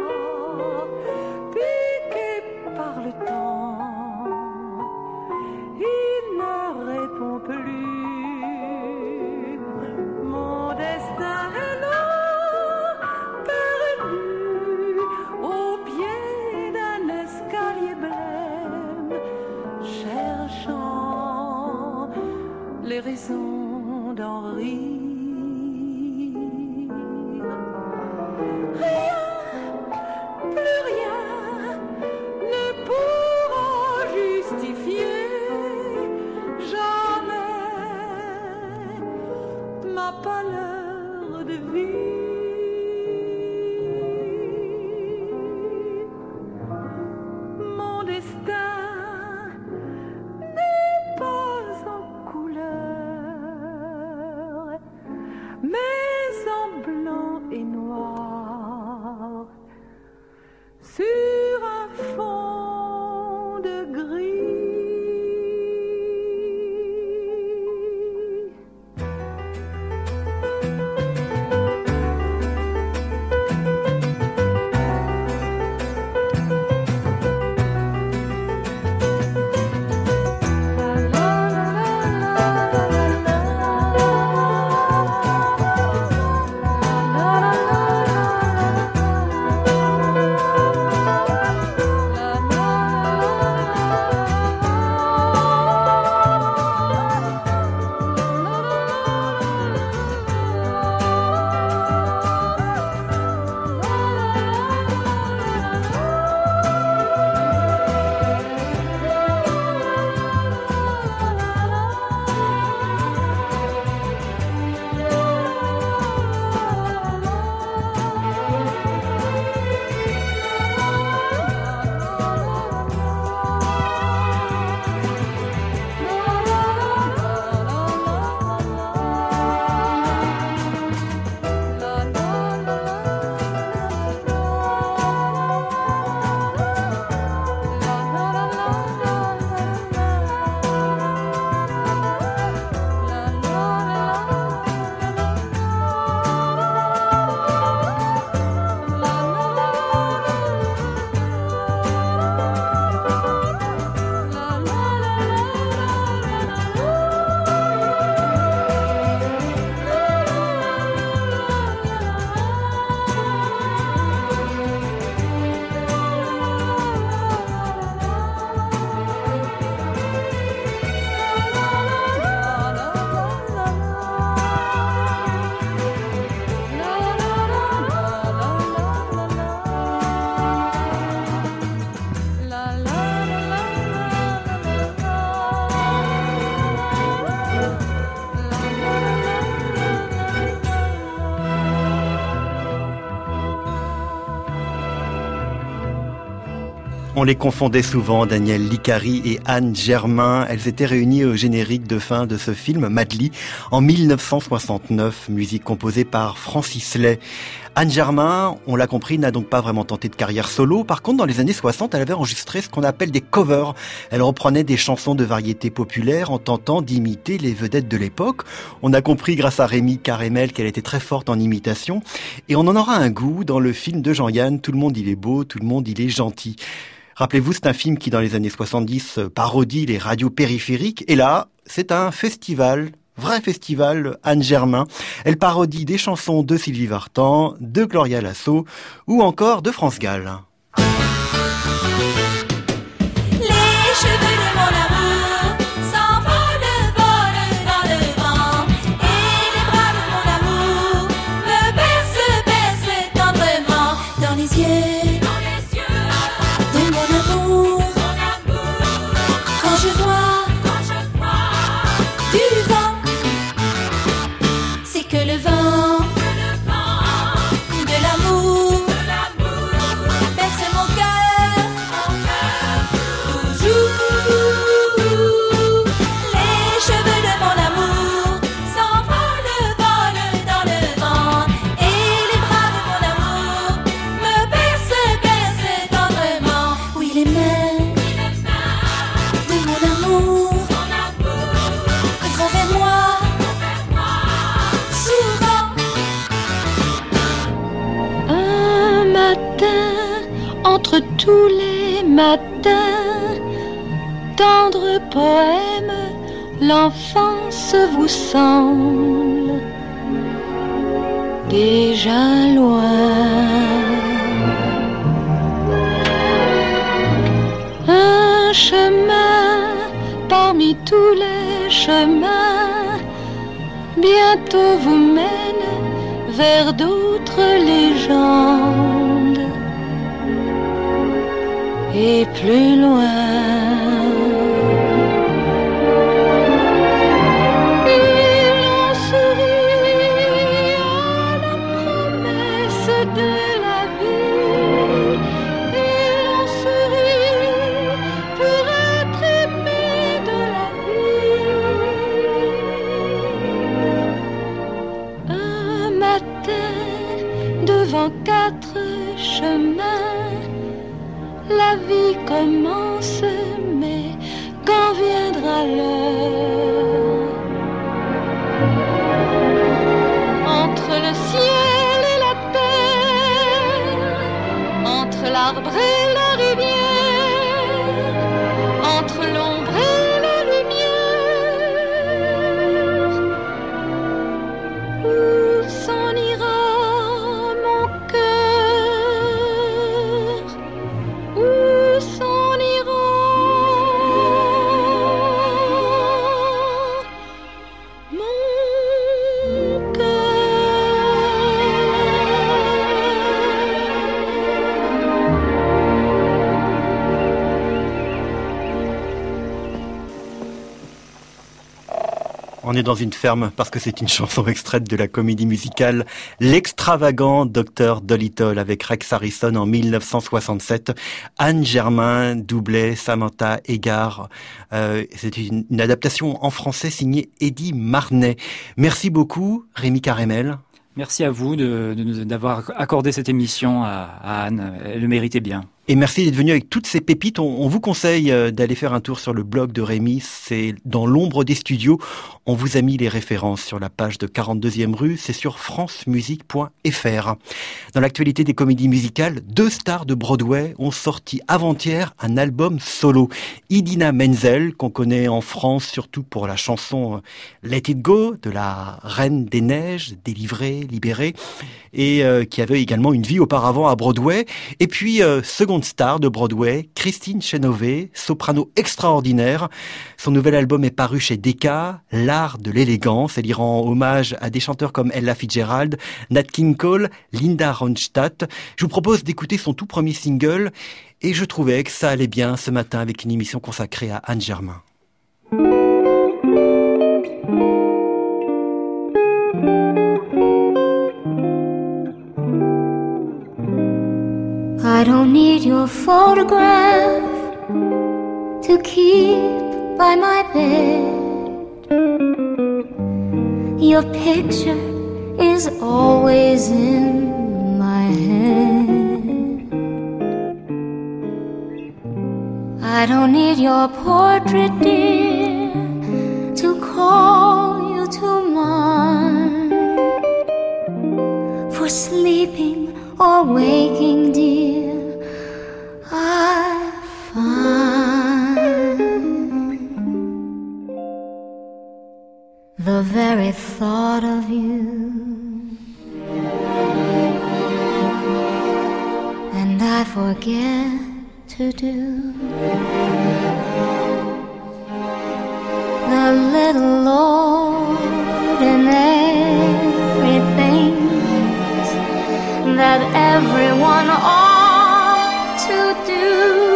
Speaker 5: piqué par le temps. Il ne répond plus. Mon destin est là, perdu au pied
Speaker 4: On les confondait souvent, Daniel Licari et Anne Germain. Elles étaient réunies au générique de fin de ce film, Madly, en mille neuf cent soixante-neuf, musique composée par Francis Lai. Anne Germain, on l'a compris, n'a donc pas vraiment tenté de carrière solo. Par contre, dans les années soixante, elle avait enregistré ce qu'on appelle des covers. Elle reprenait des chansons de variété populaire en tentant d'imiter les vedettes de l'époque. On a compris grâce à Rémi Carémel qu'elle était très forte en imitation. Et on en aura un goût dans le film de Jean-Yann, Tout le monde il est beau, tout le monde il est gentil. Rappelez-vous, c'est un film qui, dans les années soixante-dix, parodie les radios périphériques. Et là, c'est un festival, vrai festival, Anne Germain. Elle parodie des chansons de Sylvie Vartan, de Gloria Lasso ou encore de France Gall.
Speaker 5: Les cheveux de mon amour s'envolent, volent dans le vent. Et les bras de mon amour me bercent, bercent tendrement dans les yeux.
Speaker 12: Entre tous les matins, tendre poème, l'enfance vous semble déjà loin. Un chemin parmi tous les chemins bientôt vous mène vers d'autres légendes. Et plus loin, et l'on sourit à la promesse de la vie, et l'on sourit pour être aimé de la vie. Un matin, devant quatre chemins, la vie commence, mais quand viendra l'heure, entre le ciel et la terre, entre l'arbre et la rivière, entre l'ombre et la lumière, où s'en ira mon cœur? Où s'en ira mon cœur?
Speaker 4: On est dans une ferme parce que c'est une chanson extraite de la comédie musicale L'extravagant docteur Dolittle avec Rex Harrison en mille neuf cent soixante-sept. Anne Germain doublait Samantha Eggar. Euh, c'est une, une adaptation en français signée Eddie Marnet. Merci beaucoup, Rémi Carémel.
Speaker 10: Merci à vous de, de, d'avoir accordé cette émission à, à Anne. Elle le méritait bien.
Speaker 4: Et merci d'être venu avec toutes ces pépites. On, on vous conseille d'aller faire un tour sur le blog de Rémi. C'est dans l'ombre des studios. On vous a mis les références sur la page de quarante-deuxième rue. C'est sur france musique point f r. Dans l'actualité des comédies musicales, deux stars de Broadway ont sorti avant-hier un album solo. Idina Menzel, qu'on connaît en France surtout pour la chanson Let It Go, de la Reine des Neiges, délivrée, libérée, et euh, qui avait également une vie auparavant à Broadway. Et puis, euh, second star de Broadway, Christine Chenoweth, soprano extraordinaire. Son nouvel album est paru chez Decca, L'art de l'élégance. Elle y rend hommage à des chanteurs comme Ella Fitzgerald, Nat King Cole, Linda Ronstadt. Je vous propose d'écouter son tout premier single et je trouvais que ça allait bien ce matin avec une émission consacrée à Anne Germain.
Speaker 19: I don't need your photograph to keep by my bed. Your picture is always in my head. I don't need your portrait, dear, to call you to mind. For sleeping or waking, dear, I find the very thought of you, and I forget to do the little ordinary things that everyone ought to do.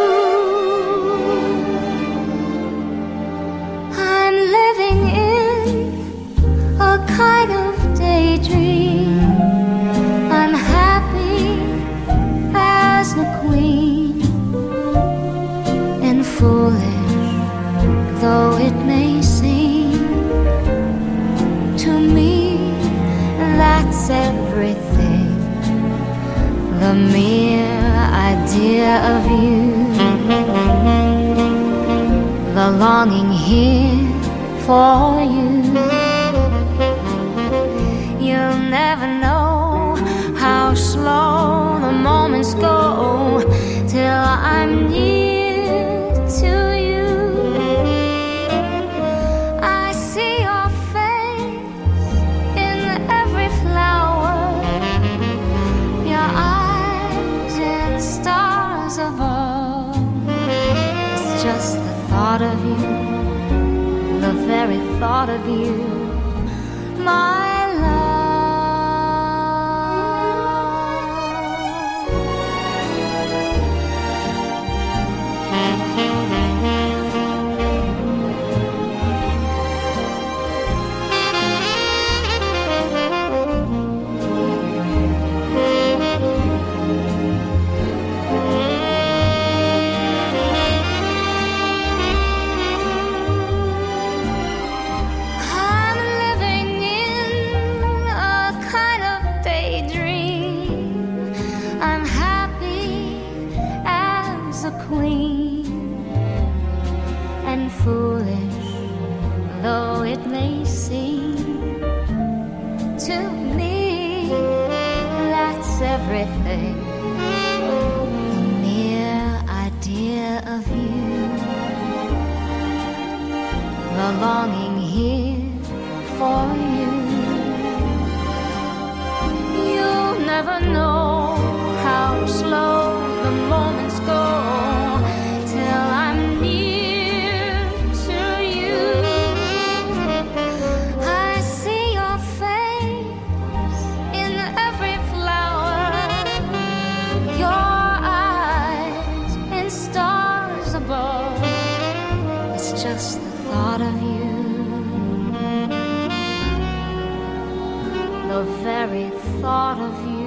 Speaker 19: I'm living in a kind of daydream. I'm happy as a queen, and foolish though it may seem to me, that's everything. The mere idea of you, the longing here for you. You'll never know how slow the moments go till I'm near to you. I see your face in every flower, your eyes in stars above. It's just the thought of you, the very thought of you, my everything. The mere idea of you, the longing here for you. You'll never know how slow the moments go till I'm near to you. I see your face in every flower, your eyes in stars above. It's just the thought of you, the very thought of you.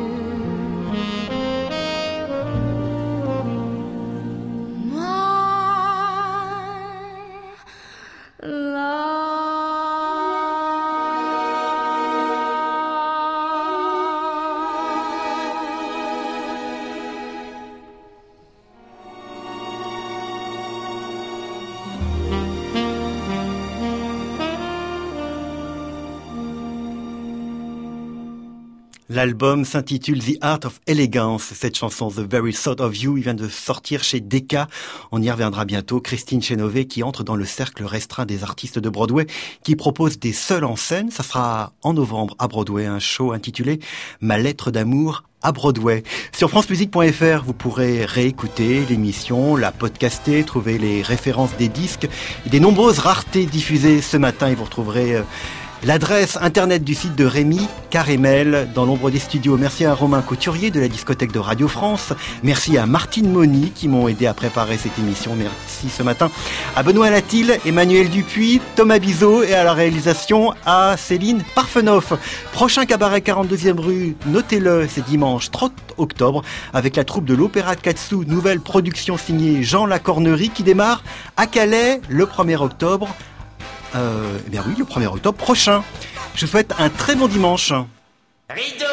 Speaker 4: L'album s'intitule The Art of Elegance. Cette chanson, The Very Thought of You, il vient de sortir chez Decca. On y reviendra bientôt. Christine Chenové qui entre dans le cercle restreint des artistes de Broadway qui propose des seuls en scène. Ça sera en novembre à Broadway, un show intitulé Ma lettre d'amour à Broadway. Sur france musique point f r, vous pourrez réécouter l'émission, la podcaster, trouver les références des disques et des nombreuses raretés diffusées ce matin et vous retrouverez L'adresse internet du site de Rémi Carémel dans l'ombre des studios. Merci à Romain Couturier de la discothèque de Radio France. Merci à Martine Moni qui m'ont aidé à préparer cette émission. Merci ce matin à Benoît Latil, Emmanuel Dupuis, Thomas Bizot et à la réalisation à Céline Parfenoff. Prochain cabaret quarante-deuxième rue, notez-le, c'est dimanche trente octobre avec la troupe de l'Opéra de Katsu, nouvelle production signée Jean Lacornerie qui démarre à Calais le premier octobre. Euh, eh bien oui, le premier octobre prochain. Je vous souhaite un très bon dimanche.
Speaker 20: Rideau